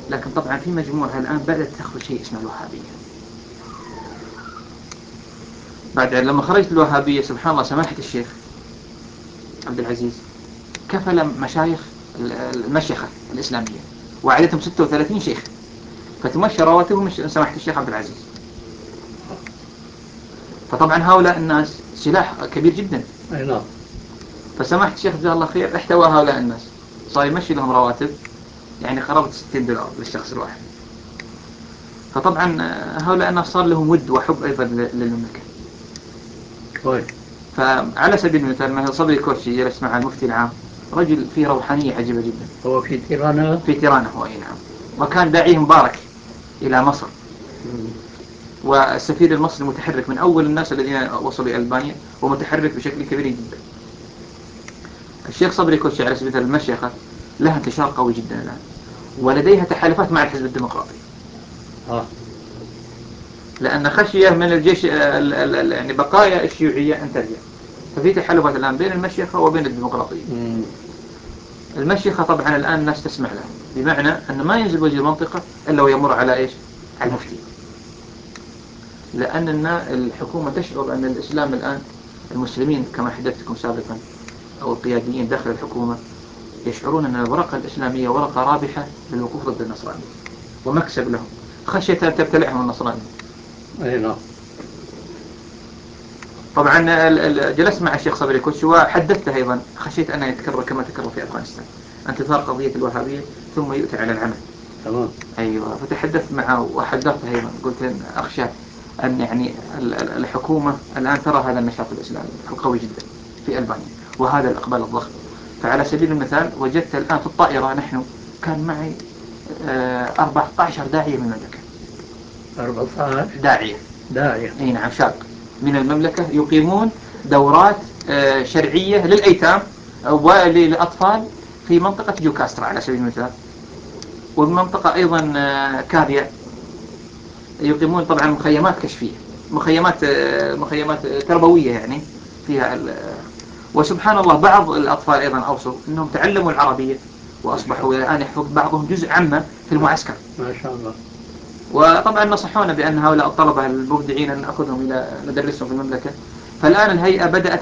لكن طبعا في مجموعة الآن بدأت تخرج شيء اسمه الوهابية. بعد لما خرجت الوهابية سبحان الله سماحة الشيخ عبد العزيز كفل مشايخ المشيخة الإسلامية، وعدتهم 36 شيخ، فتمشى رواتبهم سماحة الشيخ عبد العزيز. فطبعا هؤلاء الناس سلاح كبير جدا. أي نعم. فسماحة الشيخ جزاه الله خير احتوى هؤلاء الناس، صار يمشي لهم رواتب يعني قرابة $60 للشخص الواحد. فطبعا هؤلاء الناس صار لهم ود وحب أيضا للمملكة. كويس. فعلى سبيل المثال مثلا صبري كوشي جلس مع المفتي العام، رجل فيه روحانية عجيبة جدا. هو في تيرانا؟ في تيرانا هو، أي نعم. وكان داعيه مبارك إلى مصر، والسفير المصري متحرك من أول الناس الذين وصلوا إلى ألبانيا، ومتحرك بشكل كبير جدا. الشيخ صبري كوشي على سبيل المثال المشيخة لها انتشار قوي جدا الآن، ولديها تحالفات مع الحزب الديمقراطي. لأن خشية من الجيش يعني بقايا الشيوعية أن ترجع، ففي تحالفات الآن بين المشيخة وبين الديمقراطيين. المشيخة طبعا الآن الناس تسمع له، بمعنى أن ما ينزل وزير منطقة إلا ويمر على إيش؟ على المفتي. لأن الحكومة تشعر أن الإسلام الآن، المسلمين كما حدثتكم سابقا أو القياديين داخل الحكومة يشعرون أن الورقة الإسلامية ورقة رابحة للوقوف ضد النصرانية ومكسب لهم، خشية أن تبتلعهم النصرانية. أي نعم. طبعا جلست مع الشيخ صبري كوتش وحدثته أيضا، خشيت أن يتكرر كما تكرر في أفغانستان، أن تثار قضية الوهابية ثم يؤتى على العمل. تمام. أيوة، فتحدثت معه وحذرته أيضا، قلت إن أخشى أن يعني الحكومة الآن ترى هذا النشاط الإسلامي القوي جدا في ألبانيا وهذا الإقبال الضخم. فعلى سبيل المثال وجدت الآن في الطائرة نحن كان معي 14 داعية من المملكة. 14 داعية. داعية. أي نعم، شاب من المملكة يقيمون دورات شرعية للأيتام وللأطفال في منطقة جوكاسترا على سبيل المثال، وبمنطقة أيضا كافيا يقيمون طبعا مخيمات كشفية، مخيمات تربوية يعني فيها وسبحان الله بعض الأطفال أيضا أوصوا أنهم تعلموا العربية وأصبحوا الآن يحفظ بعضهم جزء عامة في المعسكر. ما شاء الله. وطبعا نصحونا بأن هؤلاء الطلبة المبدعين أن نأخذهم إلى ندرسهم في المملكة. فالآن الهيئة بدأت